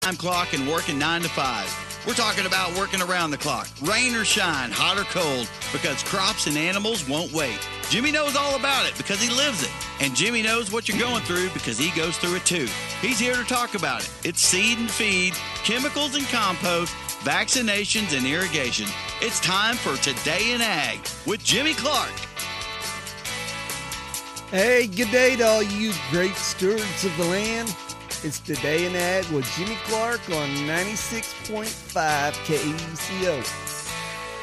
Time clock and working 9 to 5. We're talking about working around the clock, rain or shine, hot or cold, because crops and animals won't wait. Jimmy knows all about it because he lives it. And Jimmy knows what you're going through because he goes through it too. He's here to talk about it. It's seed and feed, chemicals and compost, vaccinations and irrigation. It's time for Today in Ag with Jimmy Clark. Hey, good day to all you great stewards of the land. It's Today in Ag with Jimmy Clark on 96.5 KECO.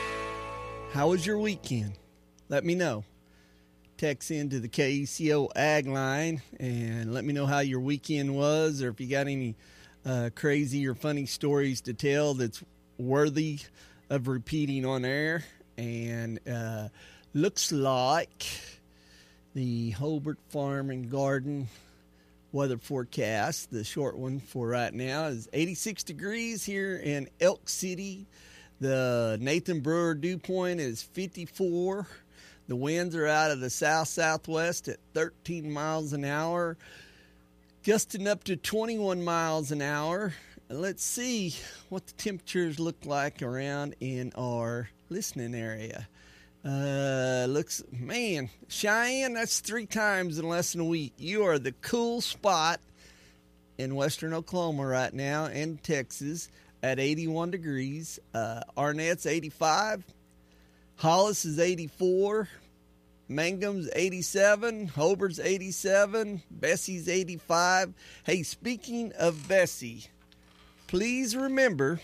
How was your weekend? Let me know. Text into the KECO Ag line and let me know how your weekend was, or if you got any crazy or funny stories to tell that's worthy of repeating on air. And looks like the Hobart Farm and Garden weather forecast, the short one for right now, is 86 degrees here in Elk City. The Nathan Brewer dew point is 54. The winds are out of the south-southwest at 13 miles an hour, gusting up to 21 miles an hour. Let's see what the temperatures look like around in our listening area. Looks, man, Cheyenne, that's 3 times in less than a week. You are the cool spot in western Oklahoma right now, and Texas at 81 degrees. Arnett's 85. Hollis is 84. Mangum's 87. Hobart's 87. Bessie's 85. Hey, speaking of Bessie, please remember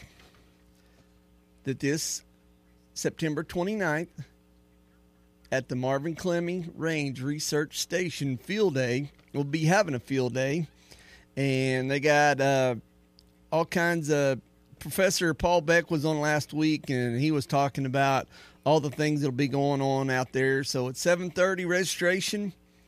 that this September 29th, at the Marvin Clemmy Range Research Station Field Day, we'll be having a field day, and they got all kinds of. Professor Paul Beck was on last week, and he was talking about all the things that'll be going on out there. So it's 7:30 registration,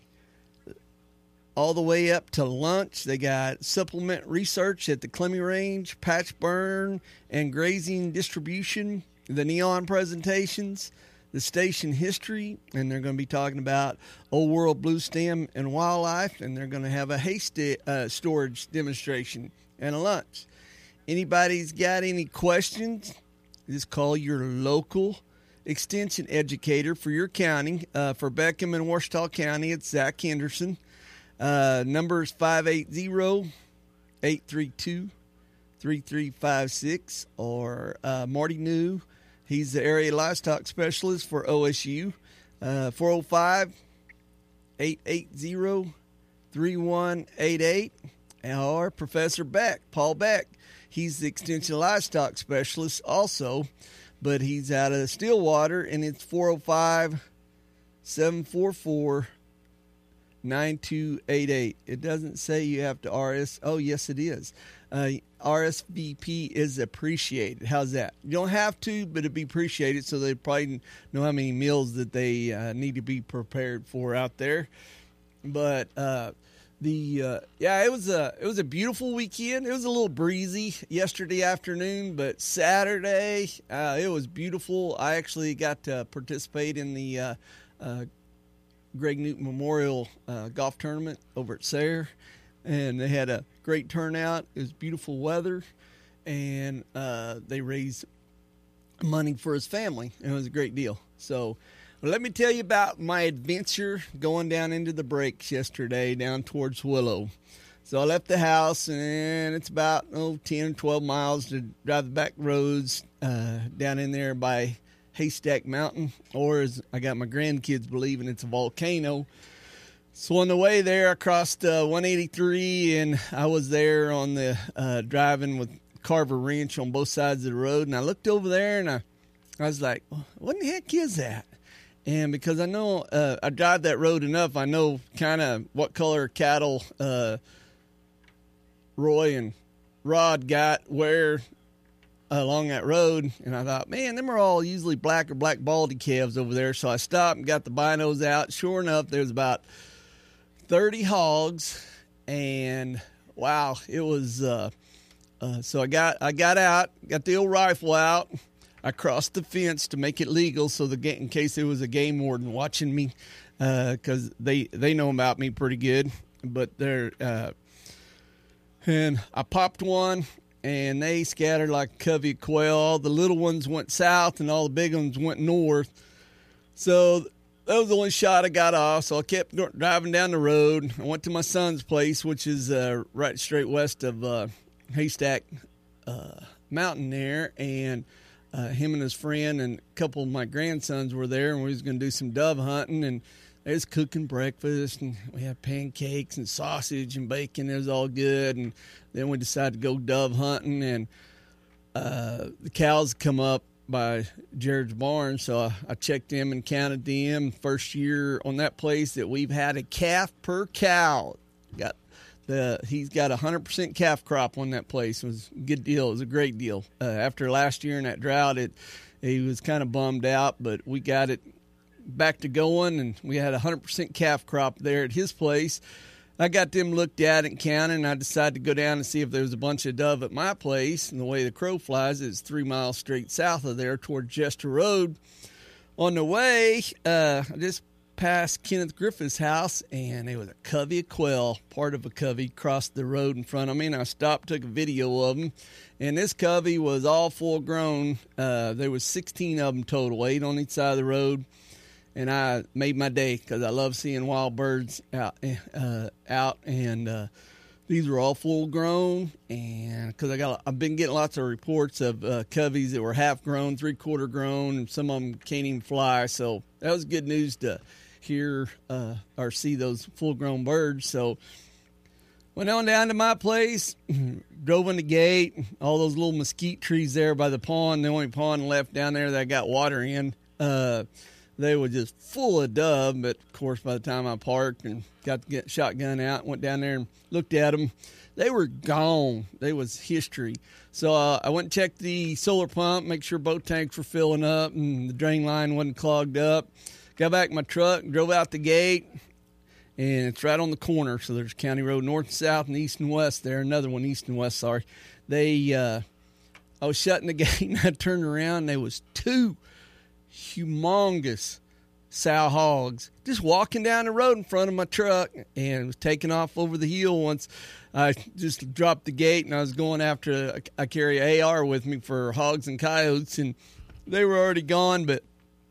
all the way up to lunch. They got supplement research at the Clemmy Range, patch burn and grazing distribution, the neon presentations, the station history, and they're going to be talking about Old World Blue Stem and wildlife, and they're going to have a hay storage demonstration and a lunch. Anybody's got any questions, just call your local extension educator for your county. For Beckham and Ouachita County, it's Zach Henderson. Number is 580-832-3356, or Marty New. He's the area livestock specialist for OSU. 405-880-3188. Or Professor Beck, Paul Beck. He's the extension livestock specialist also, but he's out of Stillwater, and it's 405-744-9288. It doesn't say you have to RS. Oh, yes, it is. RSVP is appreciated. How's that? You don't have to, but it'd be appreciated, so they probably know how many meals that they need to be prepared for out there. But it was a beautiful weekend. It was a little breezy yesterday afternoon, but Saturday it was beautiful. I actually got to participate in the Greg Newton Memorial Golf Tournament over at Sayre, and they had a great turnout. It was beautiful weather, and they raised money for his family, and it was a great deal. So let me tell you about my adventure going down into the breaks yesterday down towards Willow. So I left the house, and it's about 10 or 12 miles to drive the back roads down in there by Haystack Mountain, or as I got my grandkids believing, it's a volcano. So on the way there, I crossed 183, and I was there on the driving with Carver Ranch on both sides of the road, and I looked over there, and I was like, what in the heck is that? And because I know I drive that road enough, I know kind of what color cattle Roy and Rod got where along that road. And I thought, man, them are all usually black or black baldy calves over there. So I stopped and got the binos out. Sure enough, there's about 30 hogs. And, wow, it was so I got out, got the old rifle out. I crossed the fence to make it legal, so in case there was a game warden watching me, because they know about me pretty good. But and I popped one, and they scattered like a covey of quail. All the little ones went south, and all the big ones went north. So that was the only shot I got off, so I kept driving down the road. I went to my son's place, which is right straight west of Haystack Mountain there, and him and his friend and a couple of my grandsons were there, and we was going to do some dove hunting, and they was cooking breakfast, and we had pancakes and sausage and bacon. It was all good, and then we decided to go dove hunting, and the cows come up by Jared's barn, so I checked them and counted them. First year on that place that we've had a calf per cow. He's got 100% calf crop on that place. It was a good deal. It was a great deal. After last year in that drought, he was kind of bummed out, but we got it back to going, and we had 100% calf crop there at his place. I got them looked at and counted, and I decided to go down and see if there was a bunch of dove at my place. And the way the crow flies, it's 3 miles straight south of there toward Jester Road. On the way, I just passed Kenneth Griffith's house, and there was a covey of quail, part of a covey, crossed the road in front of me. And I stopped, took a video of them. And this covey was all full grown. There was 16 of them total, 8 on each side of the road. And I made my day because I love seeing wild birds out, and these were all full grown. And because I've been getting lots of reports of coveys that were half grown, 3/4 grown, and some of them can't even fly. So that was good news to hear or see those full grown birds. So went on down to my place, drove in the gate, all those little mesquite trees there by the pond, the only pond left down there that I got water in. They were just full of dove, but of course by the time I parked and got the shotgun out, went down there and looked at them, they were gone. They was history. So I went and checked the solar pump, make sure both tanks were filling up and the drain line wasn't clogged up. Got back in my truck, drove out the gate, and it's right on the corner. So there's County Road north and south and east and west there. Another one east and west, sorry. I was shutting the gate, and I turned around, and there was 2 humongous sow hogs just walking down the road in front of my truck, and was taking off over the hill once I just dropped the gate. And I was going after, I carry an AR with me for hogs and coyotes, and they were already gone. But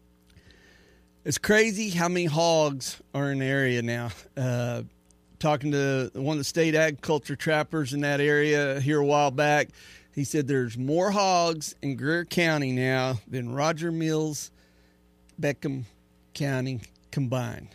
it's crazy how many hogs are in the area now. Talking to one of the state agriculture trappers in that area here a while back, he said there's more hogs in Greer County now than Roger Mills, Beckham County combined.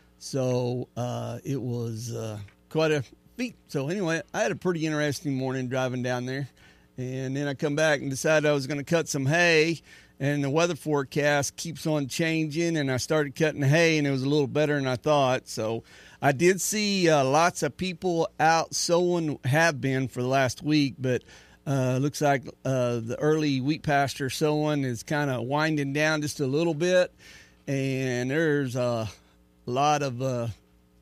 So it was quite a feat. So anyway, I had a pretty interesting morning driving down there. And then I come back and decided I was going to cut some hay. And the weather forecast keeps on changing. And I started cutting hay, and it was a little better than I thought. So I did see lots of people out sowing, have been for the last week. But looks like the early wheat pasture sowing is kind of winding down just a little bit, and there's a lot of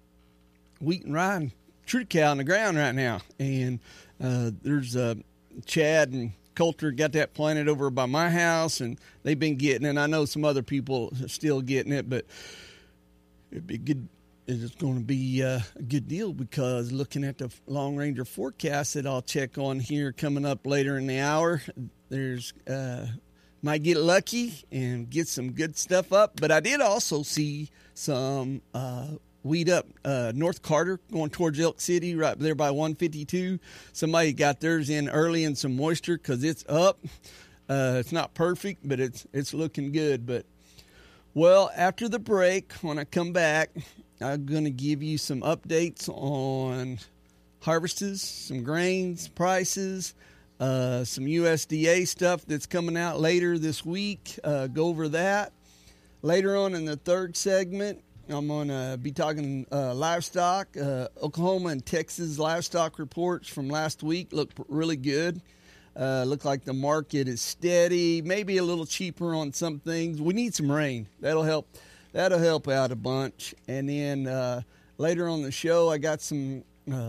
wheat and rye and true cow on the ground right now. And there's Chad and Coulter got that planted over by my house, and they've been getting it. And I know some other people are still getting it, but it'd be good. It's going to be a good deal, because looking at the Long Ranger forecast that I'll check on here coming up later in the hour, there's might get lucky and get some good stuff up. But I did also see some wheat up North Carter going towards Elk City, right there by 152. Somebody got theirs in early in some moisture because it's up. It's not perfect, but it's looking good. But well, after the break, when I come back, I'm going to give you some updates on harvests, some grains prices, some USDA stuff that's coming out later this week. Go over that. Later on in the third segment, I'm going to be talking livestock. Oklahoma and Texas livestock reports from last week look really good. Look like the market is steady, maybe a little cheaper on some things. We need some rain. That'll help out a bunch. And then later on the show, I got some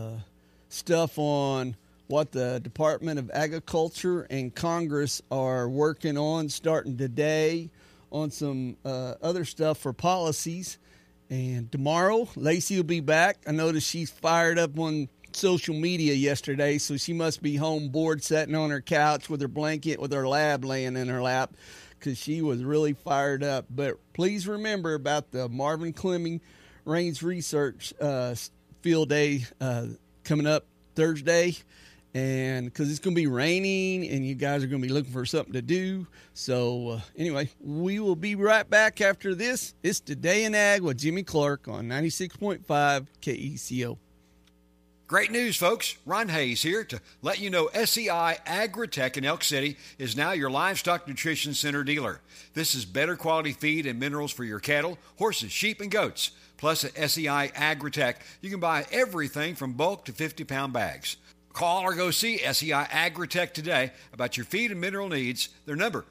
stuff on what the Department of Agriculture and Congress are working on starting today on some other stuff for policies. And tomorrow, Lacey will be back. I noticed she's fired up on social media yesterday, so she must be home bored, sitting on her couch with her blanket, with her lab laying in her lap, because she was really fired up. But please remember about the Marvin Clemming Rains Research Field Day coming up Thursday, and because it's going to be raining and you guys are going to be looking for something to do. So anyway, we will be right back after this. It's Today in Ag with Jimmy Clark on 96.5 KECO. Great news, folks. Ron Hayes here to let you know SEI Agritech in Elk City is now your livestock nutrition center dealer. This is better quality feed and minerals for your cattle, horses, sheep, and goats. Plus at SEI Agritech, you can buy everything from bulk to 50-pound bags. Call or go see SEI Agritech today about your feed and mineral needs. Their number,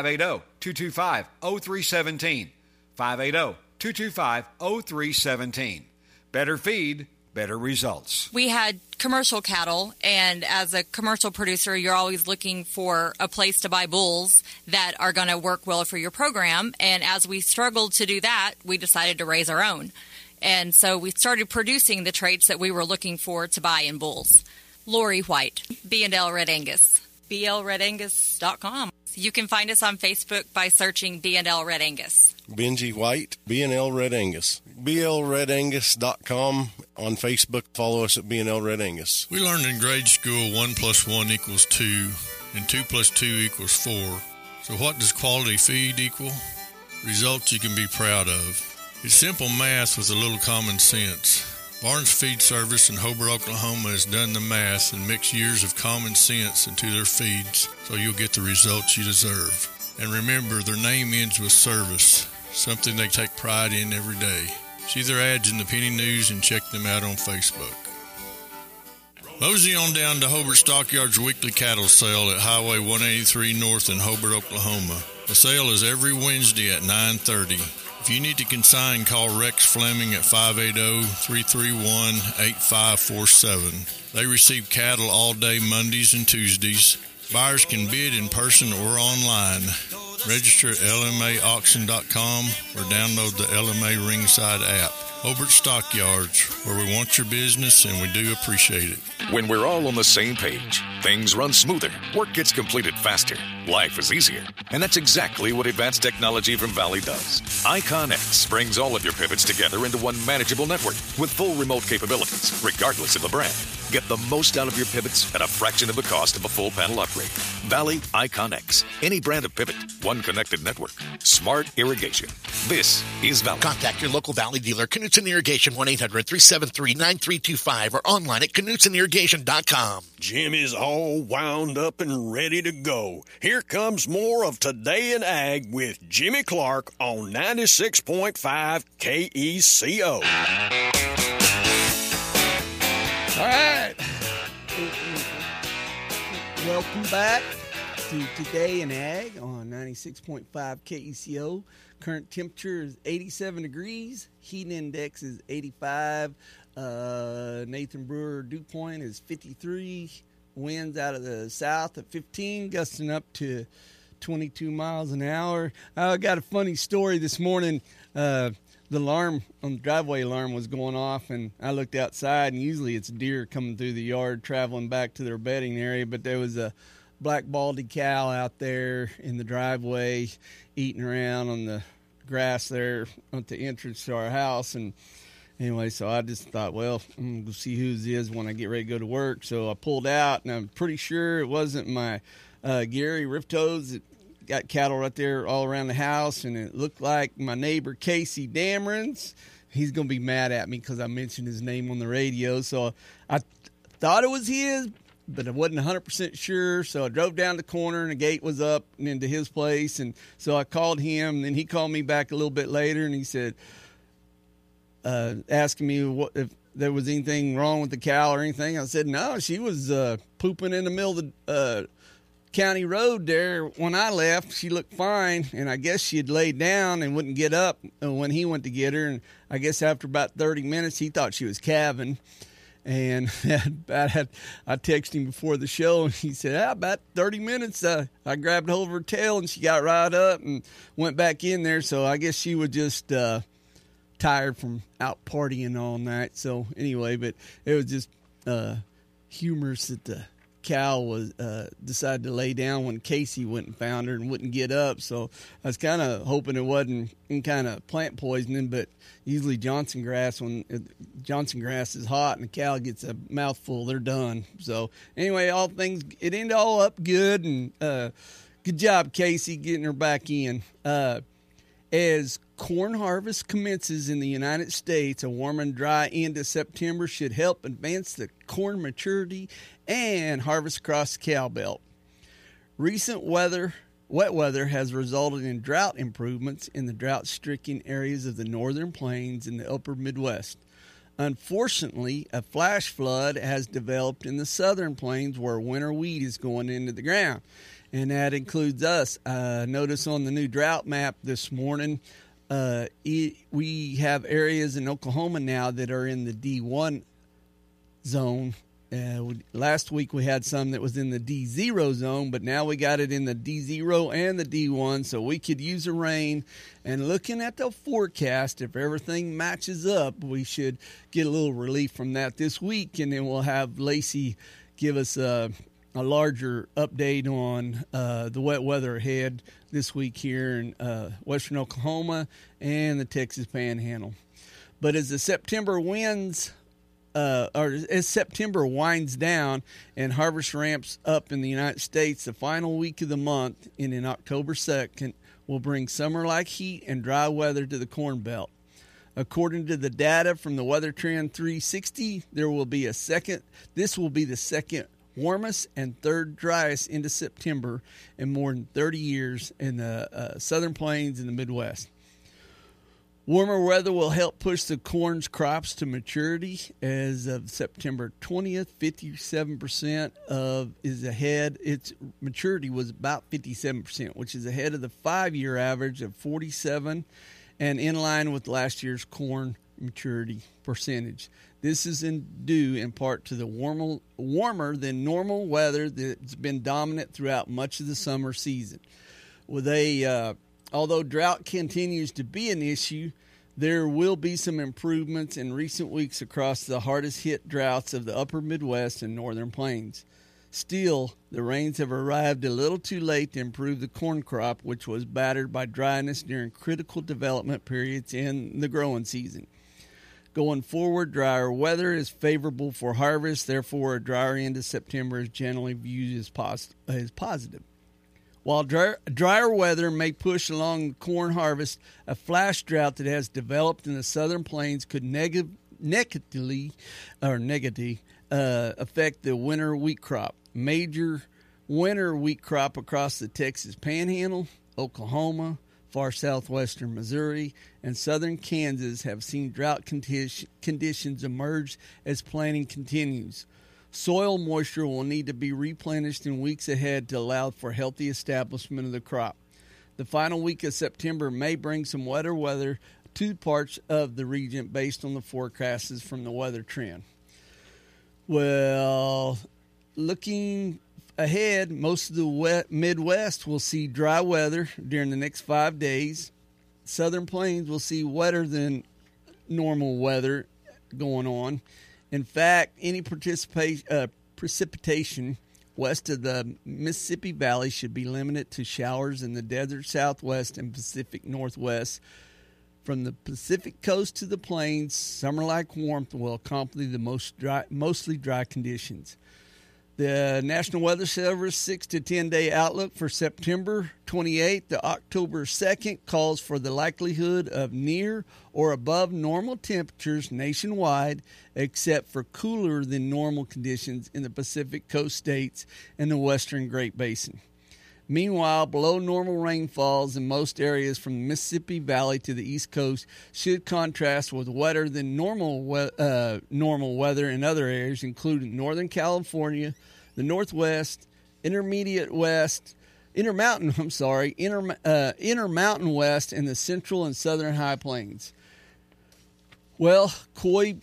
580-225-0317. 580-225-0317. Better feed, better results. We had commercial cattle, and as a commercial producer, you're always looking for a place to buy bulls that are going to work well for your program. And as we struggled to do that, we decided to raise our own. And so we started producing the traits that we were looking for to buy in bulls. Lori White, B&L Red Angus, blredangus.com. You can find us on Facebook by searching B&L Red Angus. Benji White, B&L Red Angus. blredangus.com. On Facebook, follow us at B&L Red Angus. We learned in grade school 1 + 1 = 2 and 2 + 2 = 4. So what does quality feed equal? Results you can be proud of. It's simple math with a little common sense. Barnes Feed Service in Hobart, Oklahoma has done the math and mixed years of common sense into their feeds so you'll get the results you deserve. And remember, their name ends with service, something they take pride in every day. See their ads in the Penny News and check them out on Facebook. Mosey on down to Hobart Stockyards weekly cattle sale at Highway 183 North in Hobart, Oklahoma. The sale is every Wednesday at 9:30. If you need to consign, call Rex Fleming at 580-331-8547. They receive cattle all day Mondays and Tuesdays. Buyers can bid in person or online. Register at lmaauction.com or download the LMA Ringside app. Hobart Stockyards, where we want your business and we do appreciate it. When we're all on the same page, things run smoother, work gets completed faster, life is easier. And that's exactly what advanced technology from Valley does. IconX brings all of your pivots together into one manageable network with full remote capabilities, regardless of the brand. Get the most out of your pivots at a fraction of the cost of a full panel upgrade. Valley IconX. Any brand of pivot, one connected network. Smart irrigation. This is Valley. Contact your local Valley dealer, Knutson Irrigation, 1-800-373-9325, or online at KnutSonIrrigation.com. Jim is all wound up and ready to go. Here comes more of Today in Ag with Jimmy Clark on 96.5 KECO. All right. Welcome back to Today in Ag on 96.5 KECO. Current temperature is 87 degrees. Heat index is 85. Nathan Brewer dew point is 53. Winds out of the south at 15, gusting up to 22 miles an hour. I got a funny story this morning. The alarm on the driveway alarm was going off, and I looked outside, and usually it's deer coming through the yard traveling back to their bedding area, but there was a black baldy cow out there in the driveway eating around on the grass there at the entrance to our house. And anyway, so I just thought, well, I'm going to see whose it is when I get ready to go to work. So I pulled out, and I'm pretty sure it wasn't my Gary Riptoes. It got cattle right there all around the house, and it looked like my neighbor Casey Damerons. He's going to be mad at me because I mentioned his name on the radio. So I thought it was his, but I wasn't 100% sure. So I drove down the corner, and the gate was up and into his place. And so I called him, and then he called me back a little bit later, and he said, asking me what if there was anything wrong with the cow or anything. I said, no, she was pooping in the middle of the county road there when I left. She looked fine, and I guess she had laid down and wouldn't get up when he went to get her. And I guess after about 30 minutes, he thought she was calving. And I texted him before the show, and he said, about 30 minutes, I grabbed hold of her tail, and she got right up and went back in there. So I guess she was just tired from out partying all night. So anyway, but it was just humorous that the cow was decided to lay down when Casey went and found her and wouldn't get up. So I was kind of hoping it wasn't kind of plant poisoning, but usually Johnson grass, when Johnson grass is hot and the cow gets a mouthful, they're done. So anyway, it ended all up good, and good job, Casey, getting her back in. As corn harvest commences in the United States, a warm and dry end of September should help advance the corn maturity and harvest across the cow belt. Recent wet weather has resulted in drought improvements in the drought-stricken areas of the northern plains and the upper Midwest. Unfortunately, a flash flood has developed in the southern plains where winter wheat is going into the ground, and that includes us. Notice on the new drought map this morning, we have areas in Oklahoma now that are in the D1 zone. Last week we had some that was in the D0 zone, but now we got it in the D0 and the D1, so we could use the rain. And looking at the forecast, if everything matches up, we should get a little relief from that this week, and then we'll have Lacey give us a larger update on the wet weather ahead this week here in western Oklahoma and the Texas Panhandle. But as the September as September winds down and harvest ramps up in the United States, the final week of the month, in October 2nd, will bring summer-like heat and dry weather to the Corn Belt. According to the data from the Weather Trend 360, this will be the second warmest and third driest into September in more than 30 years in the southern plains and the Midwest. Warmer weather will help push the corn's crops to maturity. As of September 20th, 57% is ahead. Its maturity was about 57%, which is ahead of the 5-year average of 47% and in line with last year's corn maturity percentage. This is due in part to the warmer than normal weather that's been dominant throughout much of the summer season. Although drought continues to be an issue, there will be some improvements in recent weeks across the hardest hit droughts of the upper Midwest and northern plains. Still, the rains have arrived a little too late to improve the corn crop, which was battered by dryness during critical development periods in the growing season. Going forward, drier weather is favorable for harvest. Therefore, a drier end of September is generally viewed as positive. While drier weather may push along the corn harvest, a flash drought that has developed in the southern plains could negatively affect the winter wheat crop. Major winter wheat crop across the Texas Panhandle, Oklahoma, far southwestern Missouri, and southern Kansas have seen drought conditions emerge as planting continues. Soil moisture will need to be replenished in weeks ahead to allow for healthy establishment of the crop. The final week of September may bring some wetter weather to parts of the region based on the forecasts from the Weather Trend. Well, looking ahead, most of the Midwest will see dry weather during the next 5 days. Southern Plains will see wetter than normal weather going on. In fact, any precipitation west of the Mississippi Valley should be limited to showers in the desert Southwest and Pacific Northwest. From the Pacific coast to the plains, summer-like warmth will accompany the mostly dry conditions. The National Weather Service 6 to 10 day outlook for September 28th to October 2nd calls for the likelihood of near or above normal temperatures nationwide, except for cooler than normal conditions in the Pacific Coast states and the western Great Basin. Meanwhile, below normal rainfalls in most areas from the Mississippi Valley to the East Coast should contrast with wetter than normal weather in other areas, including Northern California, the Northwest, Intermountain West, and the Central and Southern High Plains. Well, Coy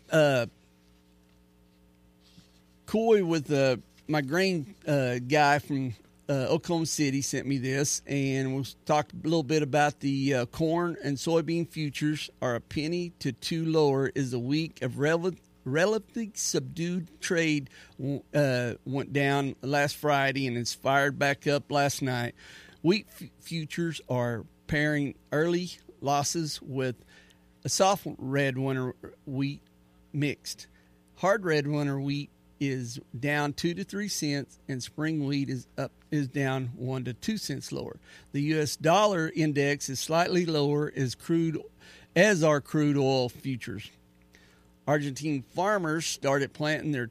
with my grain guy from Oklahoma City sent me this, and we'll talk a little bit about the corn and soybean futures are a penny to $2 lower is a week of relatively subdued trade went down last Friday and it's fired back up last night. Wheat futures are pairing early losses with a soft red winter wheat mixed. Hard red winter wheat is down 2 to 3 cents, and spring wheat is down 1 to 2 cents lower. The U.S. dollar index is slightly lower as are crude oil futures. Argentine farmers started planting their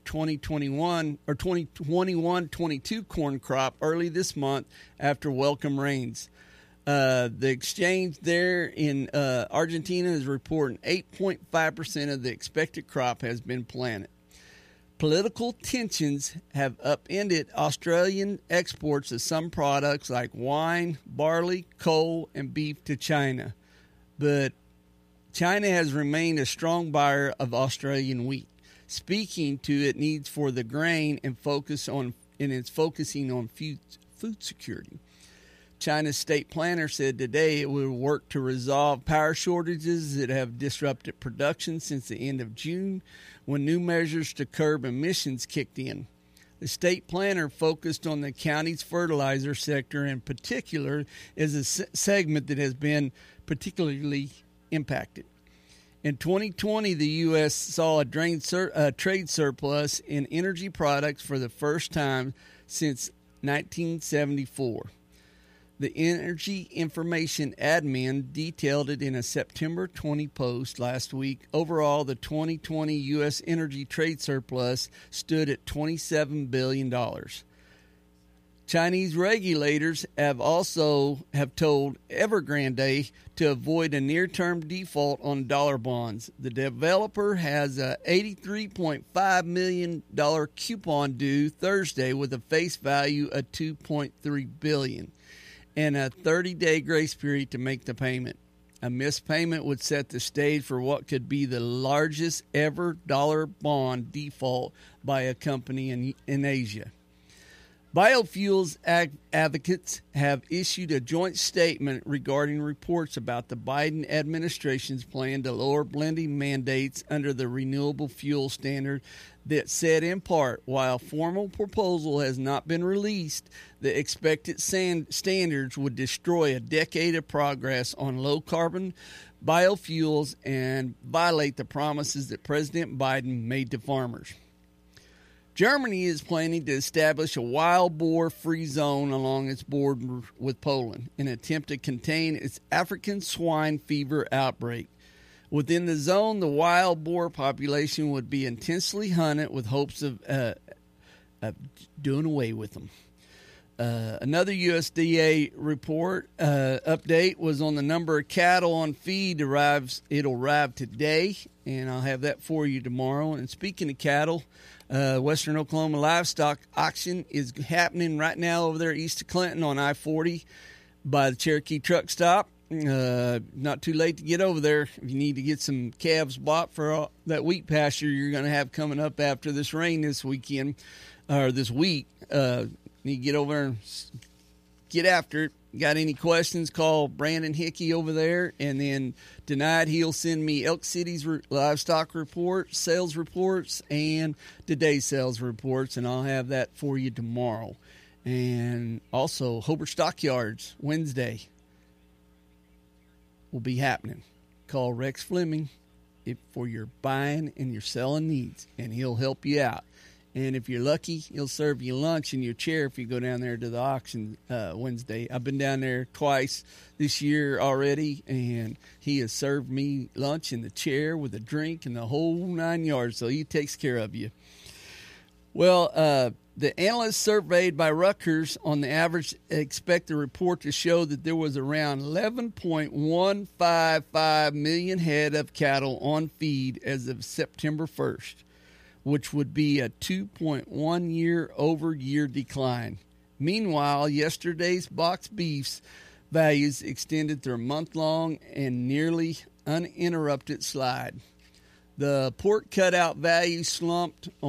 2021-22 corn crop early this month after welcome rains. The exchange there in Argentina is reporting 8.5% of the expected crop has been planted. Political tensions have upended Australian exports of some products like wine, barley, coal, and beef to China. But China has remained a strong buyer of Australian wheat, speaking to its needs for the grain and it's focusing on food security. China's state planner said today it will work to resolve power shortages that have disrupted production since the end of June, when new measures to curb emissions kicked in. The state planner focused on the county's fertilizer sector in particular as a segment that has been particularly impacted. In 2020, the U.S. saw a trade surplus in energy products for the first time since 1974. The Energy Information Admin detailed it in a September 20 post last week. Overall, the 2020 U.S. energy trade surplus stood at $27 billion. Chinese regulators have told Evergrande to avoid a near-term default on dollar bonds. The developer has a $83.5 million coupon due Thursday with a face value of $2.3 billion and a 30-day grace period to make the payment. A missed payment would set the stage for what could be the largest ever dollar bond default by a company in Asia. Biofuels advocates have issued a joint statement regarding reports about the Biden administration's plan to lower blending mandates under the renewable fuel standard that said in part, while formal proposal has not been released, the expected standards would destroy a decade of progress on low-carbon biofuels and violate the promises that President Biden made to farmers. Germany is planning to establish a wild boar free zone along its border with Poland in an attempt to contain its African swine fever outbreak. Within the zone, the wild boar population would be intensely hunted with hopes of doing away with them. Another USDA report update was on the number of cattle on feed. It'll arrive today, and I'll have that for you tomorrow. And speaking of cattle, Western Oklahoma Livestock Auction is happening right now over there east of Clinton on I-40 by the Cherokee Truck Stop. Not too late to get over there if you need to get some calves bought for that wheat pasture you're going to have coming up after this rain this weekend, or this week. You get over there and get after it. Got any questions, call Brandon Hickey over there. And then tonight he'll send me Elk City's livestock report, sales reports, and today's sales reports, and I'll have that for you tomorrow. And also, Hobart Stockyards, Wednesday, will be happening. Call Rex Fleming for your buying and your selling needs, and he'll help you out. And if you're lucky, he'll serve you lunch in your chair if you go down there to the auction Wednesday. I've been down there twice this year already, and he has served me lunch in the chair with a drink and the whole 9 yards, so he takes care of you. Well, the analysts surveyed by Rutgers on the average expect the report to show that there was around 11.155 million head of cattle on feed as of September 1st. Which would be a 2.1 year-over-year decline. Meanwhile, yesterday's box beefs values extended through a month-long and nearly uninterrupted slide. The pork cutout value slumped to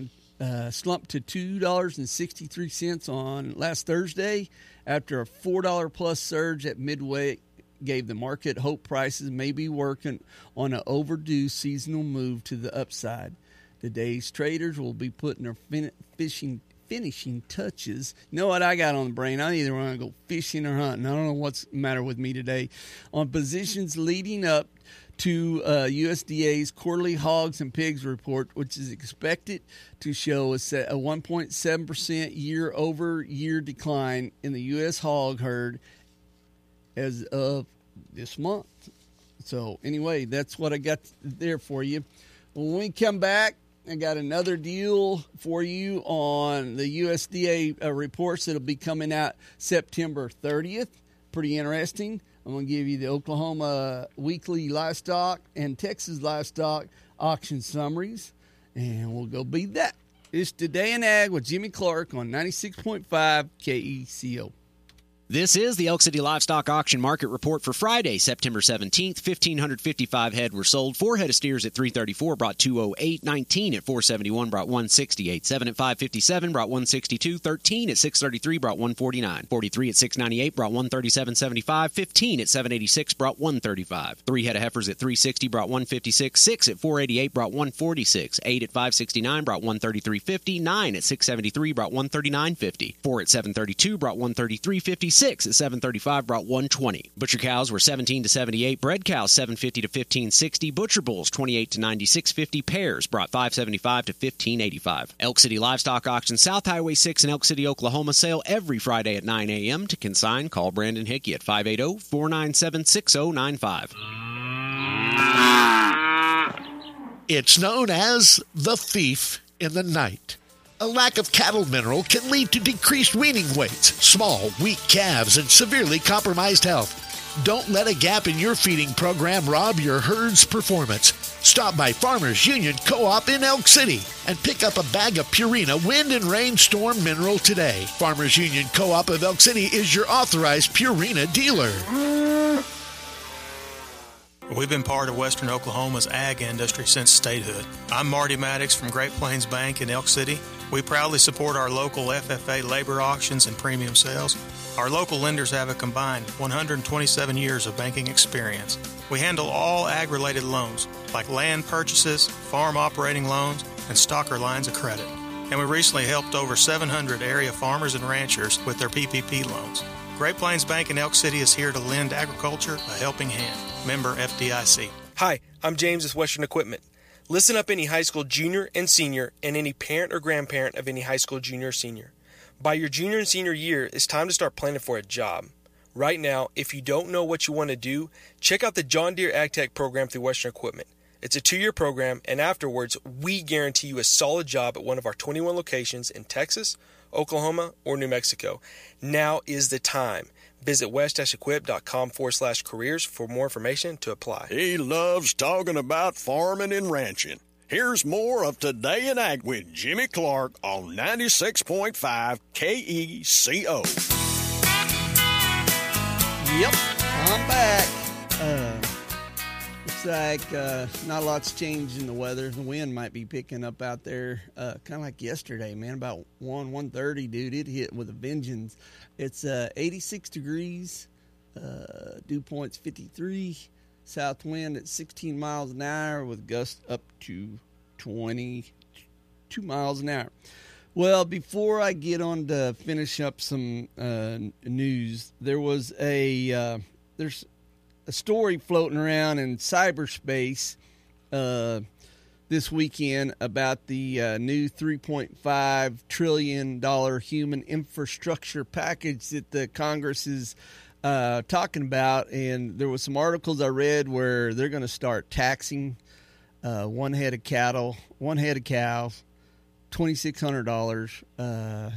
$2.63 on last Thursday after a $4-plus surge at midway gave the market hope prices may be working on an overdue seasonal move to the upside. Today's traders will be putting their finishing touches. You know what I got on the brain? I either want to go fishing or hunting. I don't know what's the matter with me today. On positions leading up to USDA's quarterly hogs and pigs report, which is expected to show a 1.7% year-over-year decline in the U.S. hog herd as of this month. So anyway, that's what I got there for you. When we come back, I got another deal for you on the USDA reports that'll be coming out September 30th. Pretty interesting. I'm going to give you the Oklahoma weekly livestock and Texas livestock auction summaries, and we'll go beat that. It's Today in Ag with Jimmy Clark on 96.5 KECO. This is the Elk City Livestock Auction Market Report for Friday, September 17th. 1,555 head were sold. 4 head of steers at $334 brought $208. 19 at $471 brought $168. 7 at $557 brought $162. 13 at $633 brought $149. 43 at $698 brought $137.75. 15 at $786 brought $135. 3 head of heifers at $360 brought $156. 6 at $488 brought $146. 8 at $569 brought $133.50. 9 at $673 brought $139.50. 4 at $732 brought $133.50. 6 at $735 brought $120. Butcher cows were 17 to 78. Bred cows 750 to 1560. Butcher bulls 28 to 96.50. Pairs brought 575 to 1585. Elk City Livestock Auction, South Highway 6 in Elk City, Oklahoma. Sale every Friday at 9 a.m. To consign, call Brandon Hickey at 580-497-6095. It's known as the thief in the night. A lack of cattle mineral can lead to decreased weaning weights, small, weak calves, and severely compromised health. Don't let a gap in your feeding program rob your herd's performance. Stop by Farmers Union Co-op in Elk City and pick up a bag of Purina Wind and Rainstorm Mineral today. Farmers Union Co-op of Elk City is your authorized Purina dealer. We've been part of Western Oklahoma's ag industry since statehood. I'm Marty Maddox from Great Plains Bank in Elk City. We proudly support our local FFA labor auctions and premium sales. Our local lenders have a combined 127 years of banking experience. We handle all ag-related loans, like land purchases, farm operating loans, and stocker lines of credit. And we recently helped over 700 area farmers and ranchers with their PPP loans. Great Plains Bank in Elk City is here to lend agriculture a helping hand. Member FDIC. Hi, I'm James with Western Equipment. Listen up, any high school junior and senior, and any parent or grandparent of any high school junior or senior. By your junior and senior year, it's time to start planning for a job. Right now, if you don't know what you want to do, check out the John Deere AgTech program through Western Equipment. It's a 2-year program, and afterwards, we guarantee you a solid job at one of our 21 locations in Texas, Oklahoma, or New Mexico. Now is the time. Visit west-equip.com/careers for more information to apply. He loves talking about farming and ranching. Here's more of Today in Ag with Jimmy Clark on 96.5 KECO. Yep, I'm back. Looks like not a lot's changed in the weather. The wind might be picking up out there, kind of like yesterday, man. About 1:30, dude. It hit with a vengeance. It's 86 degrees. Dew point's 53. South wind at 16 miles an hour with gusts up to 22 miles an hour. Well, before I get on to finish up some news, there was there's a story floating around in cyberspace this weekend about the new $3.5 trillion human infrastructure package that the Congress is talking about. And there was some articles I read where they're going to start taxing one head of cows, $2,600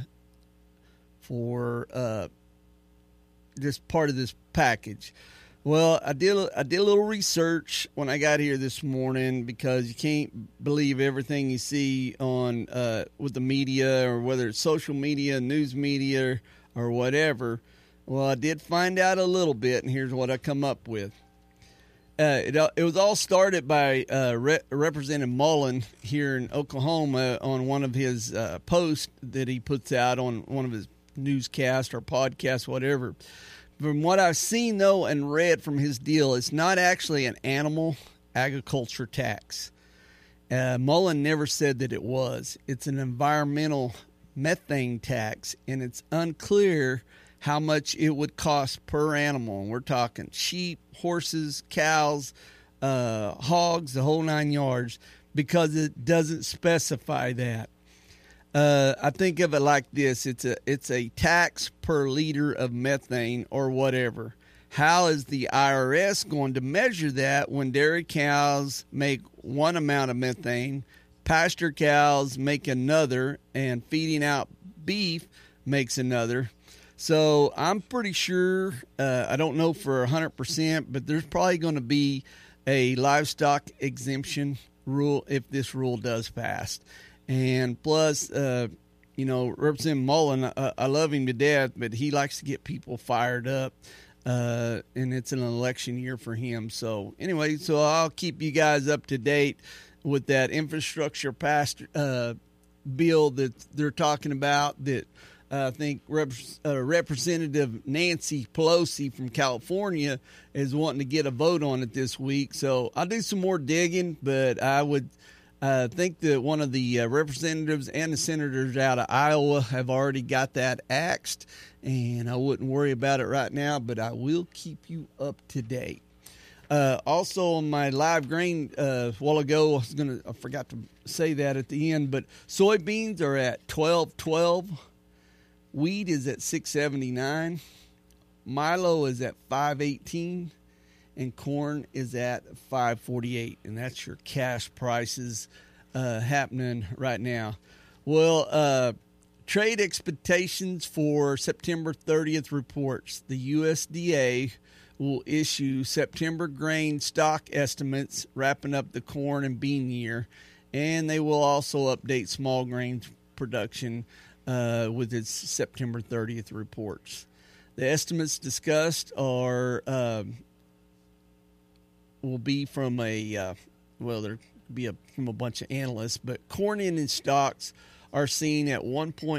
for just part of this package. Well, I did a little research when I got here this morning, because you can't believe everything you see on with the media, or whether it's social media, news media, or whatever. Well, I did find out a little bit, and here's what I come up with. It was all started by Representative Mullen here in Oklahoma on one of his posts that he puts out on one of his newscasts or podcasts, whatever. From what I've seen, though, and read from his deal, it's not actually an animal agriculture tax. Mullen never said that it was. It's an environmental methane tax, and it's unclear how much it would cost per animal. And we're talking sheep, horses, cows, hogs, the whole 9 yards, because it doesn't specify that. I think of it like this. It's a tax per liter of methane or whatever. How is the IRS going to measure that when dairy cows make one amount of methane, pasture cows make another, and feeding out beef makes another? So I'm pretty sure, I don't know for 100%, but there's probably going to be a livestock exemption rule if this rule does pass. And plus, Representative Mullen, I love him to death, but he likes to get people fired up. And it's an election year for him. So anyway, I'll keep you guys up to date with that infrastructure bill that they're talking about that I think Representative Nancy Pelosi from California is wanting to get a vote on it this week. So I'll do some more digging, but I would think that one of the representatives and the senators out of Iowa have already got that axed, and I wouldn't worry about it right now, but I will keep you up to date. Also, on my live grain a while ago, I forgot to say that at the end, but soybeans are at $12.12. Wheat is at $6.79. Milo is at $5.18. And corn is at $5.48. And that's your cash prices happening right now. Well, trade expectations for September 30th reports. The USDA will issue September grain stock estimates wrapping up the corn and bean year. And they will also update small grain production with its September 30th reports. The estimates discussed are will be from from a bunch of analysts, but corn ending stocks are seen at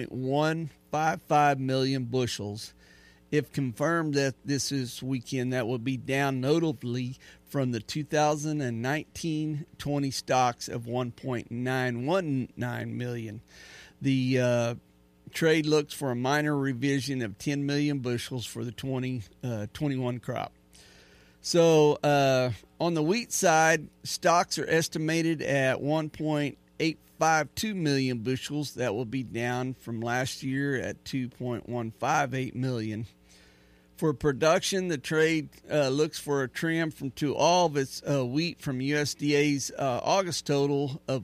1.155 million bushels. If confirmed that this is weekend, that will be down notably from the 2019-20 stocks of 1.919 million. The trade looks for a minor revision of 10 million bushels for the 2021 crop. So on the wheat side, stocks are estimated at 1.852 million bushels. That will be down from last year at 2.158 million. For production, the trade looks for a trim to all of its wheat from USDA's August total of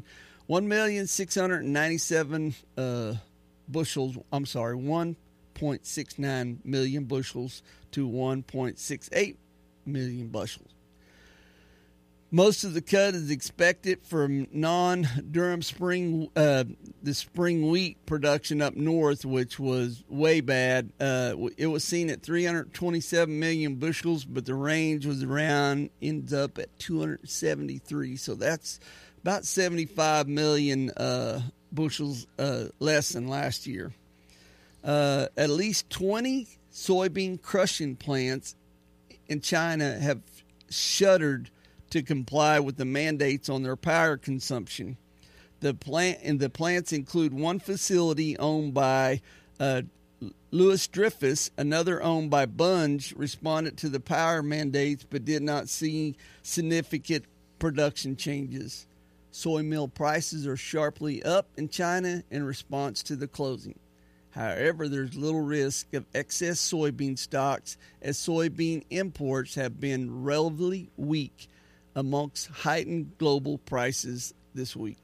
1,697,000 bushels. I'm sorry, 1.69 million bushels to 1.68 million bushels. Most of the cut is expected from non-Durham spring, the spring wheat production up north, which was way bad. It was seen at 327 million bushels, but the range was ends up at 273. So that's about 75 million bushels less than last year. At least 20 soybean crushing plants in China have shuttered to comply with the mandates on their power consumption. The plants include one facility owned by Louis Dreyfus, another owned by Bunge, responded to the power mandates but did not see significant production changes. Soy meal prices are sharply up in China in response to the closing. However, there's little risk of excess soybean stocks as soybean imports have been relatively weak amongst heightened global prices this week.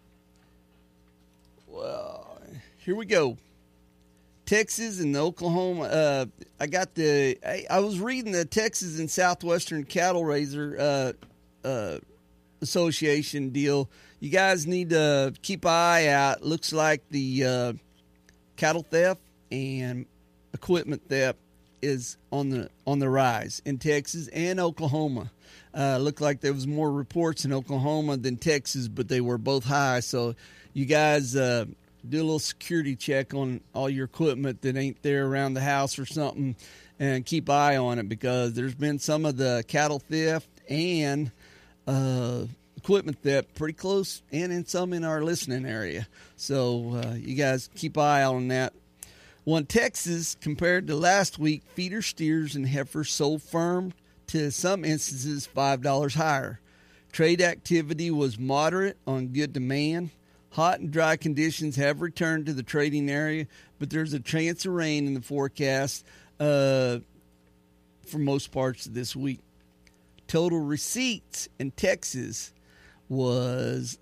Well, here we go. Texas and Oklahoma. I was reading the Texas and Southwestern Cattle Raiser Association deal. You guys need to keep an eye out. Looks like the cattle theft and equipment theft is on the rise in Texas and Oklahoma. Looked like there was more reports in Oklahoma than Texas, but they were both high. So you guys do a little security check on all your equipment that ain't there around the house or something, and keep eye on it, because there's been some of the cattle theft and equipment that pretty close and in some in our listening area. So you guys keep an eye on that. Well, in Texas, compared to last week, feeder steers and heifers sold firm, to some instances $5 higher. Trade activity was moderate on good demand. Hot and dry conditions have returned to the trading area, but there's a chance of rain in the forecast for most parts of this week. Total receipts in Texas was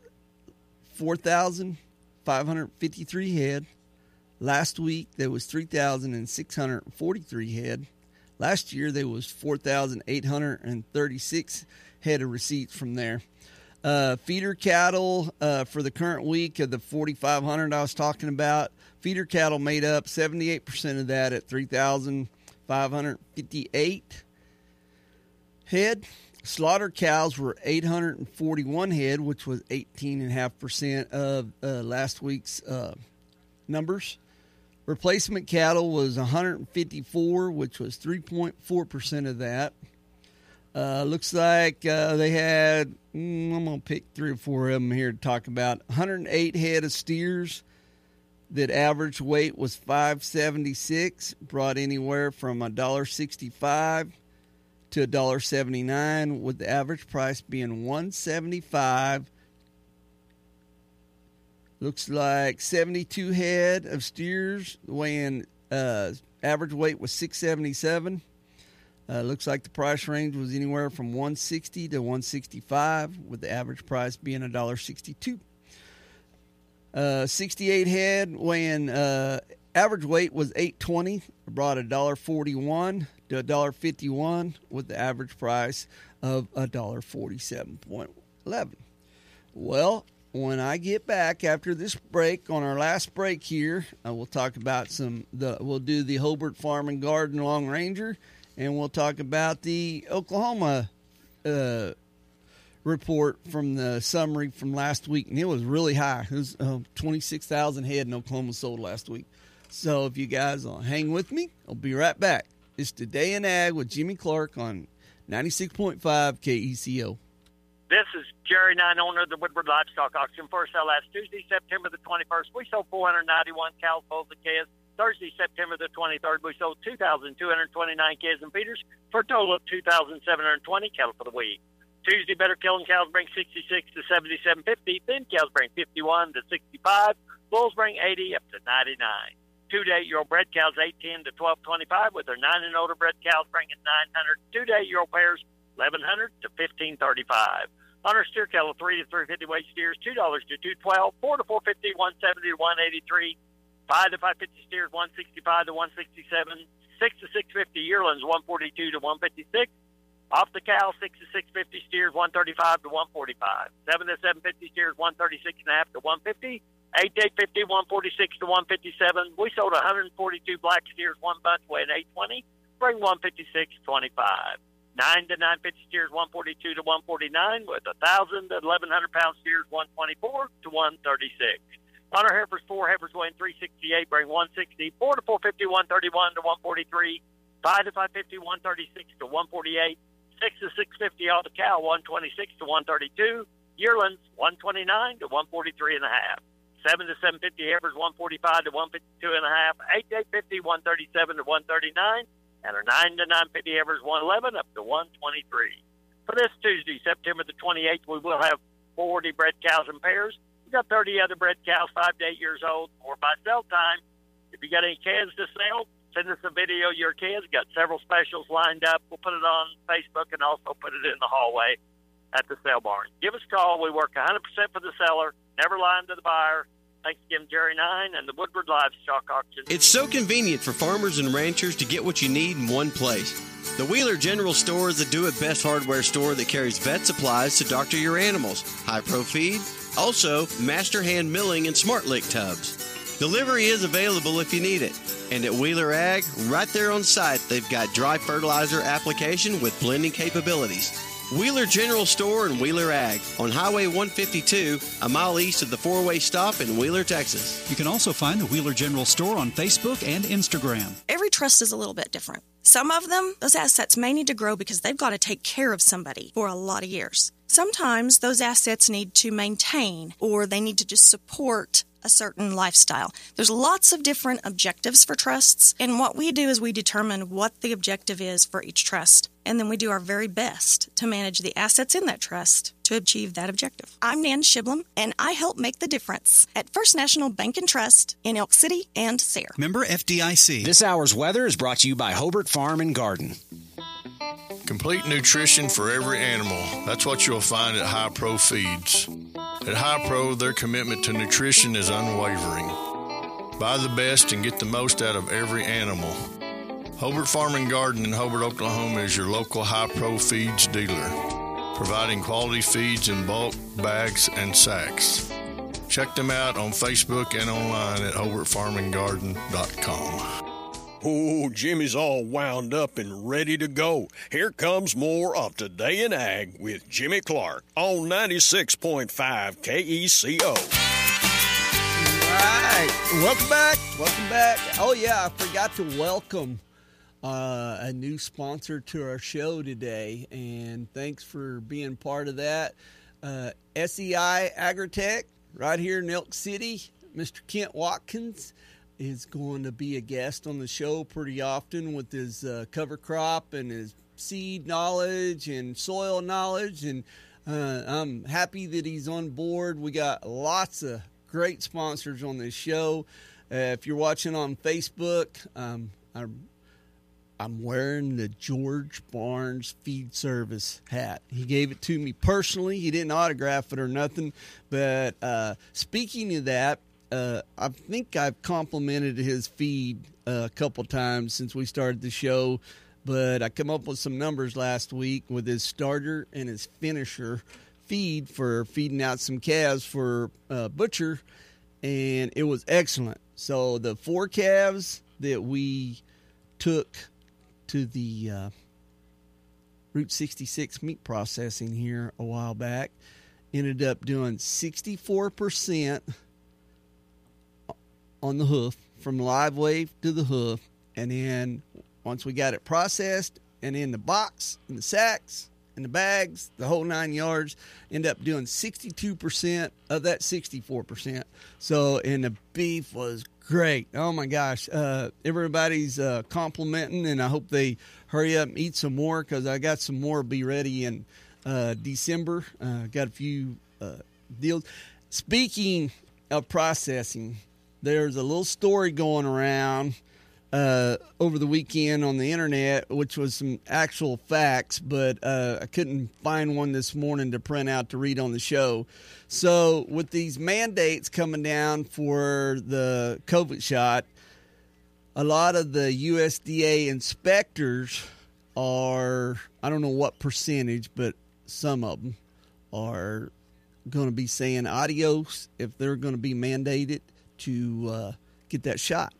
4,553 head. Last week, there was 3,643 head. Last year, there was 4,836 head of receipts from there. Feeder cattle for the current week of the 4,500 I was talking about, feeder cattle made up 78% of that at 3,558 head. Slaughter cows were 841 head, which was 18.5% of last week's numbers. Replacement cattle was 154, which was 3.4% of that. Looks like they had, I'm going to pick 3 or 4 of them here to talk about. 108 head of steers that average weight was 576, brought anywhere from $1.65 to $1.79, with the average price being $1.75. Looks like 72 head of steers weighing average weight was 677. Looks like the price range was anywhere from $160 to $165, with the average price being $1.62. 68 head weighing average weight was 820, brought $1.41 to $1.51, with the average price of $1.47.11. Well, when I get back after this break, on our last break here, we'll talk about we'll do the Hobart Farm and Garden Long Ranger, and we'll talk about the Oklahoma report from the summary from last week, and it was really high. It was 26,000 head in Oklahoma sold last week. So if you guys will hang with me, I'll be right back. It's Today in Ag with Jimmy Clark on 96.5 KECO. This is Jerry Nine, owner of the Woodward Livestock Auction. For sale last Tuesday, September the 21st, we sold 491 cows, bulls, and calves. Thursday, September the 23rd, we sold 2,229 calves and feeders for a total of 2,720 cattle for the week. Tuesday, better killing cows bring 66 to 77.50. Thin cows bring 51 to 65. Bulls bring 80 up to 99. 2 to 8-year-old bred cows 810 to 1225, with their 9 and older bred cows bringing 900. 2 to 8-year-old pairs 1,100 to 1535. On our steer cattle, 3 to 350 weight steers, $2 to $212, 4 to 450, 170 to 183, 5 to 550 steers, 165 to 167, 6 to 650 yearlings, 142 to 156. Off the cow, 6 to 650 steers, 135 to 145. 7 to 750 steers, 136.5 to 150. 8 to 850, 146 to 157. We sold 142 black steers, one bunch weighing 820, bring 156.25. 9 to 950 steers, 142 to 149, with 1,000 to 1,100 pound steers, 124 to 136. On our heifers, 4 heifers weighing 368, bring 160. 4 to 450, 131 to 143. 5 to 550, 136 to 148. 6 to 650 on the cow, 126 to 132. Yearlings, 129 to 143 and a half. 7 to 750 heifers, 145 to 152 and a half. 8 to 850, 137 to 139. And our 9 to 950 heifers, 111 up to 123. For this Tuesday, September the 28th, we will have 40 bred cows and pairs. We've got 30 other bred cows, 5 to 8 years old, or by sale time. If you got any calves to sell, send us a video of your calves. Got several specials lined up. We'll put it on Facebook and also put it in the hallway at the sale barn. Give us a call. We work 100% for the seller, never lying to the buyer. Thanks again, Jerry Nine and the Woodward Livestock Auction. It's so convenient for farmers and ranchers to get what you need in one place. The Wheeler General Store is the do-it-best hardware store that carries vet supplies to doctor your animals, high-pro feed, also master hand milling and smart lick tubs. Delivery is available if you need it. And at Wheeler Ag, right there on site, they've got dry fertilizer application with blending capabilities. Wheeler General Store and Wheeler Ag on Highway 152, a mile east of the four-way stop in Wheeler, Texas. You can also find the Wheeler General Store on Facebook and Instagram. Every trust is a little bit different. Some of them, those assets may need to grow because they've got to take care of somebody for a lot of years. Sometimes those assets need to maintain or they need to just support a certain lifestyle. There's lots of different objectives for trusts, and what we do is we determine what the objective is for each trust, and then we do our very best to manage the assets in that trust to achieve that objective. I'm Nan Shiblum, and I help make the difference at First National Bank and Trust in Elk City and Sayre. Member FDIC. This hour's weather is brought to you by Hobart Farm and Garden. Complete nutrition for every animal. That's what you'll find at High Pro Feeds. At High Pro, their commitment to nutrition is unwavering. Buy the best and get the most out of every animal. Hobart Farm and Garden in Hobart, Oklahoma is your local High Pro Feeds dealer, providing quality feeds in bulk, bags, and sacks. Check them out on Facebook and online at hobartfarmandgarden.com. Oh, Jimmy's all wound up and ready to go. Here comes more of Today in Ag with Jimmy Clark on 96.5 KECO. All right. Welcome back. Welcome back. Oh, yeah, I forgot to welcome a new sponsor to our show today, and thanks for being part of that. SEI Agritech right here in Elk City. Mr. Kent Watkins is going to be a guest on the show pretty often with his cover crop and his seed knowledge and soil knowledge, and I'm happy that he's on board. We got lots of great sponsors on this show. If you're watching on Facebook, I'm wearing the George Barnes Feed Service hat. He gave it to me personally. He didn't autograph it or nothing, but speaking of that, I think I've complimented his feed a couple times since we started the show, but I come up with some numbers last week with his starter and his finisher feed for feeding out some calves for butcher, and it was excellent. So the 4 calves that we took to the Route 66 meat processing here a while back ended up doing 64% on the hoof, from live weight to the hoof, and then once we got it processed and in the box, in the sacks, in the bags, the whole 9 yards, end up doing 62% of that 64%. So, and the beef was great. Oh my gosh. Everybody's complimenting, and I hope they hurry up and eat some more, because I got some more be ready in December. Got a few deals. Speaking of processing, there's a little story going around over the weekend on the internet, which was some actual facts, but I couldn't find one this morning to print out to read on the show. So with these mandates coming down for the COVID shot, a lot of the USDA inspectors are, I don't know what percentage, but some of them are going to be saying adios if they're going to be mandated to get that shot.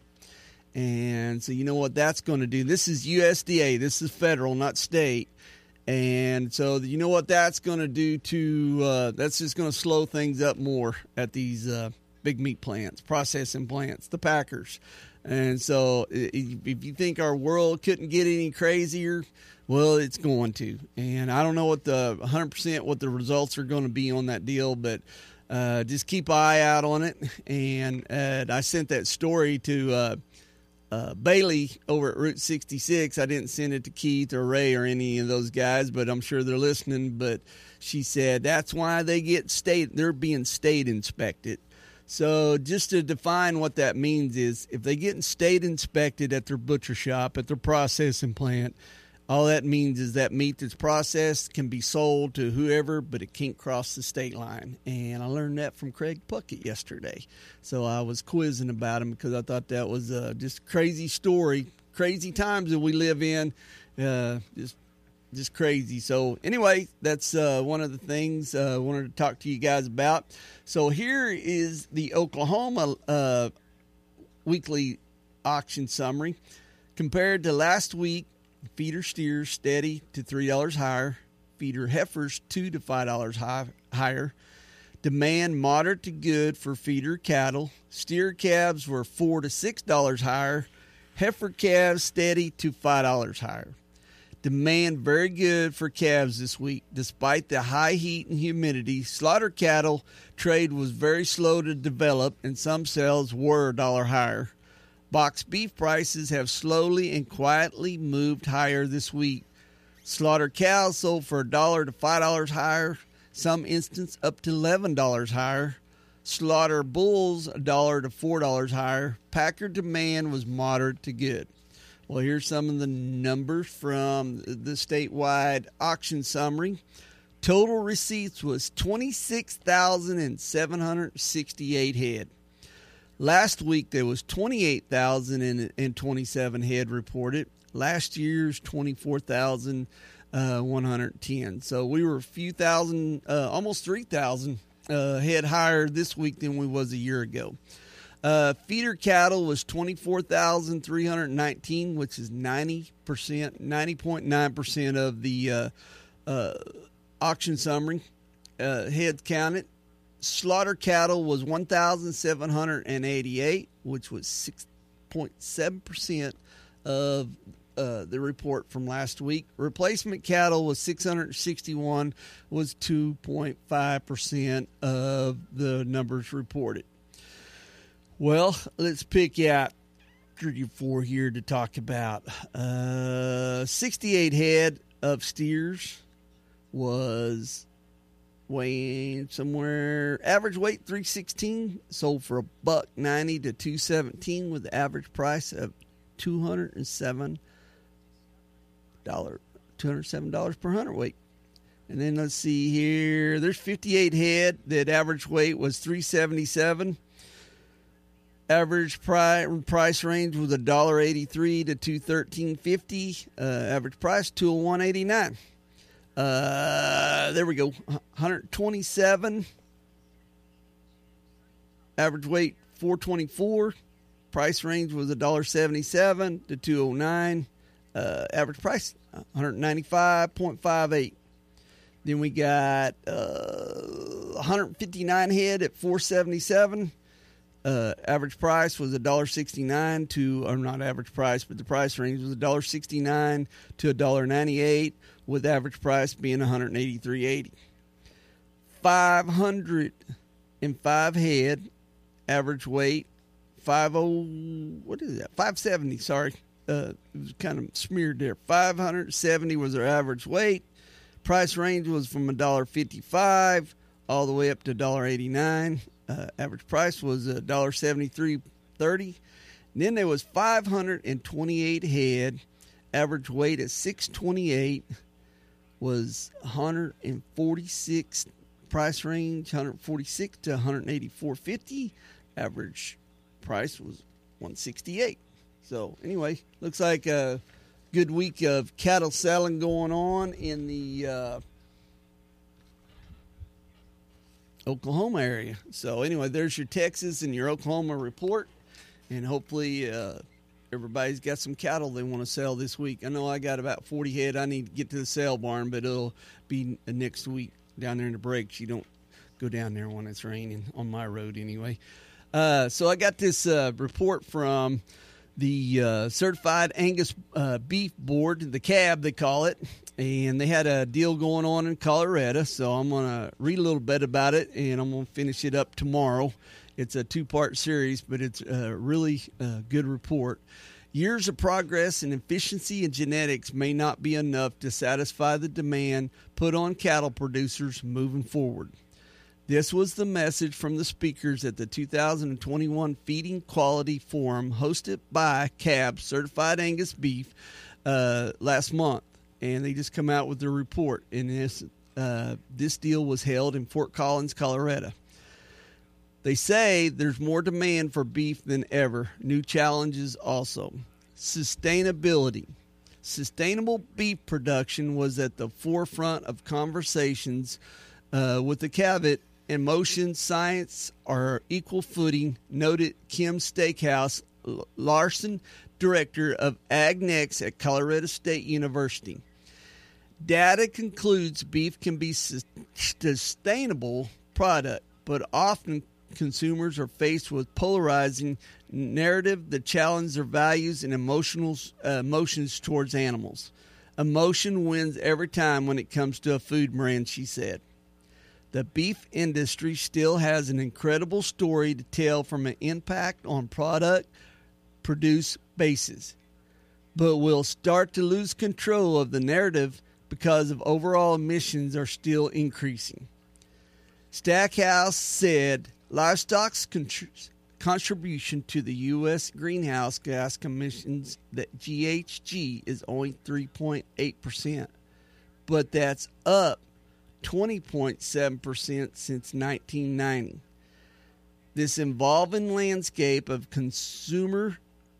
And so you know what that's going to do. This is USDA. This is federal, not state. And so you know what that's going to do to that's just going to slow things up more at these big meat plants, processing plants, the packers. And so if you think our world couldn't get any crazier, well, it's going to. And I don't know what the 100% what the results are going to be on that deal, but just keep an eye out on it. And I sent that story to Bailey over at Route 66. I didn't send it to Keith or Ray or any of those guys, but I'm sure they're listening. But she said that's why they get they're being state inspected. So just to define what that means is if they get state inspected at their butcher shop, at their processing plant, all that means is that meat that's processed can be sold to whoever, but it can't cross the state line. And I learned that from Craig Puckett yesterday. So I was quizzing about him because I thought that was just a crazy story, crazy times that we live in, just crazy. So anyway, that's one of the things I wanted to talk to you guys about. So here is the Oklahoma weekly auction summary. Compared to last week, feeder steers steady to $3 higher. Feeder heifers $2 to $5 higher. Demand moderate to good for feeder cattle. Steer calves were $4 to $6 higher. Heifer calves steady to $5 higher. Demand very good for calves this week. Despite the high heat and humidity, slaughter cattle trade was very slow to develop, and some sales were $1 higher. Box beef prices have slowly and quietly moved higher this week. Slaughter cows sold for $1 to $5 higher, some instances up to $11 higher. Slaughter bulls $1 to $4 higher. Packer demand was moderate to good. Well, here's some of the numbers from the statewide auction summary. Total receipts was 26,768 head. Last week, there was 28,027 head reported. Last year's 24,110. So we were a few thousand, almost 3,000 head higher this week than we was a year ago. Feeder cattle was 24,319, which is 90.9% of the auction summary. Heads counted. Slaughter cattle was 1,788, which was 6.7% of the report from last week. Replacement cattle was 661, was 2.5% of the numbers reported. Well, let's pick out 3 or 4 here to talk about. 68 head of steers was weighing somewhere, average weight 316, sold for $1.90 to $217 with the average price of $207 per hundredweight. And then let's see here, there's 58 head that average weight was 377. Average price range was $1.83 to $213.50. Average price $201.89. There we go. 127. Average weight 424. Price range was $1.77 to $209. Average price $195.58. Then we got 159 head at $477. Average price was $1.69 to, or not average price, but the price range was $1.69 to $1.98, with average price being $183.80. 505 head, average weight 570. Sorry, it was kind of smeared there. 570 was their average weight. Price range was from $1.55 all the way up to $1.89. Average price was $1.73.30. Then there was 528 head. Average weight at 628 was 146. Price range 146 to 184.50. Average price was 168. So anyway, looks like a good week of cattle selling going on in the Oklahoma area. So anyway, there's your Texas and your Oklahoma report, and hopefully everybody's got some cattle they want to sell this week. I know I got about 40 head I need to get to the sale barn, but it'll be next week down there in the breaks. You don't go down there when it's raining on my road anyway. So I got this report from the Certified Angus Beef Board, the CAB they call it, and they had a deal going on in Colorado, so I'm going to read a little bit about it, and I'm going to finish it up tomorrow. It's a 2-part series, but it's a really good report. Years of progress in efficiency and genetics may not be enough to satisfy the demand put on cattle producers moving forward. This was the message from the speakers at the 2021 Feeding Quality Forum hosted by CAB, Certified Angus Beef, last month. And they just come out with their report. And this deal was held in Fort Collins, Colorado. They say there's more demand for beef than ever. New challenges also. Sustainability. Sustainable beef production was at the forefront of conversations with the caveat. Emotion, science are equal footing, noted Kim Steakhouse Larson, director of AgNext at Colorado State University. Data concludes beef can be sustainable product, but often consumers are faced with polarizing narrative that challenge their values and emotions towards animals. Emotion wins every time when it comes to a food brand, she said. The beef industry still has an incredible story to tell from an impact on product produce basis, but will start to lose control of the narrative because of overall emissions are still increasing. Stackhouse said livestock's contribution to the U.S. greenhouse gas emissions, that GHG, is only 3.8%, but that's up 20.7% since 1990. This evolving landscape of consumer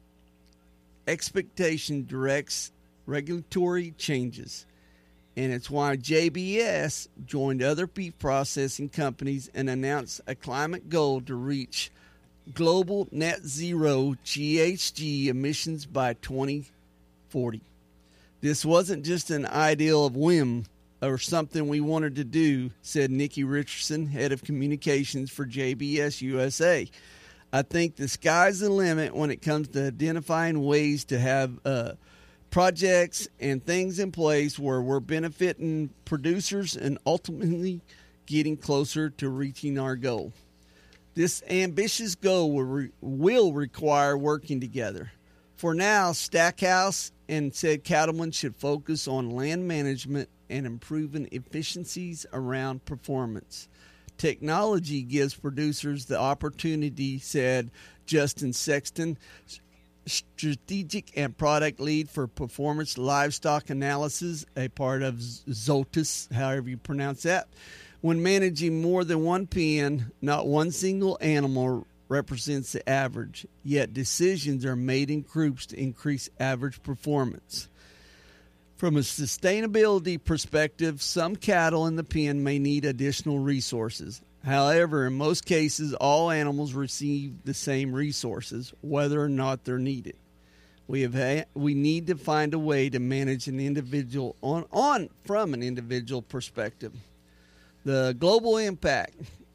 expectation directs regulatory changes, and it's why JBS joined other beef processing companies and announced a climate goal to reach global net zero GHG emissions by 2040. This wasn't just an ideal of whim or something we wanted to do, said Nikki Richardson, head of communications for JBS USA. I think the sky's the limit when it comes to identifying ways to have projects and things in place where we're benefiting producers and ultimately getting closer to reaching our goal. This ambitious goal will require working together. For now, Stackhouse and said cattlemen should focus on land management and improving efficiencies around performance. Technology gives producers the opportunity, said Justin Sexton, strategic and product lead for Performance Livestock Analysis, a part of Zoetis, however you pronounce that. When managing more than one pen, not one single animal represents the average, yet decisions are made in groups to increase average performance. From a sustainability perspective, some cattle in the pen may need additional resources. However, in most cases, all animals receive the same resources, whether or not they're needed. We need to find a way to manage an individual from an individual perspective. The global impact.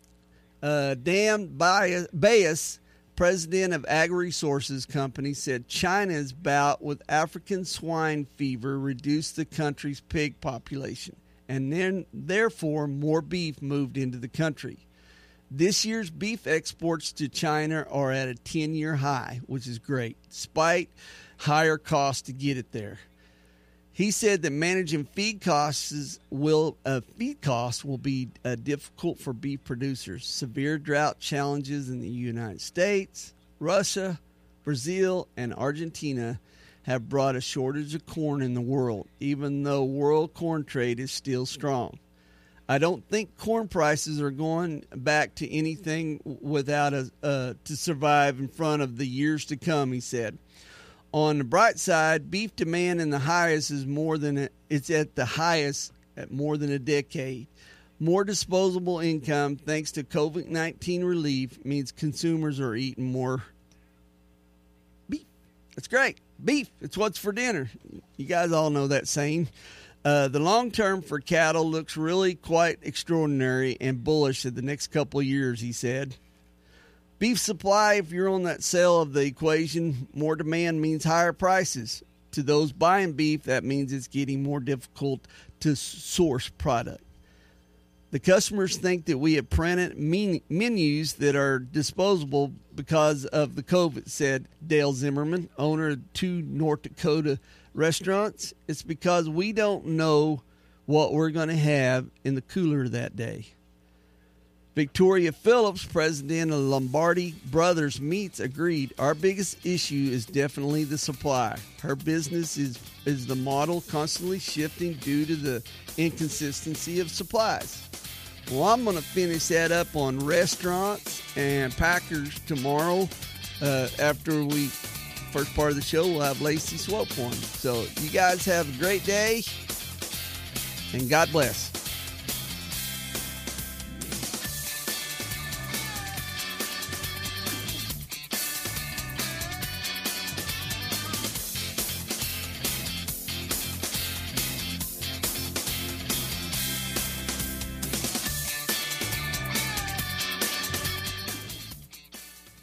Dan Bayes, president of Agri-Resources Company, said China's bout with African swine fever reduced the country's pig population, and then therefore more beef moved into the country. This year's beef exports to China are at a 10-year high, which is great, despite higher costs to get it there. He said that managing feed costs will be difficult for beef producers. Severe drought challenges in the United States, Russia, Brazil, and Argentina have brought a shortage of corn in the world, even though world corn trade is still strong. I don't think corn prices are going back to anything without to survive in front of the years to come, he said. On the bright side, beef demand in the highest it's at the highest at more than a decade. More disposable income thanks to COVID-19 relief means consumers are eating more beef. That's great. Beef, it's what's for dinner. You guys all know that saying. The long term for cattle looks really quite extraordinary and bullish in the next couple of years, he said. Beef supply, if you're on that sale of the equation, more demand means higher prices. To those buying beef, that means it's getting more difficult to source product. The customers think that we have printed menus that are disposable because of the COVID, said Dale Zimmerman, owner of 2 North Dakota restaurants. It's because we don't know what we're going to have in the cooler that day. Victoria Phillips, president of Lombardi Brothers Meats, agreed, our biggest issue is definitely the supply. Her business is the model constantly shifting due to the inconsistency of supplies. Well, I'm going to finish that up on restaurants and packers tomorrow. After first part of the show, we'll have Lacey Swope on. So you guys have a great day, and God bless.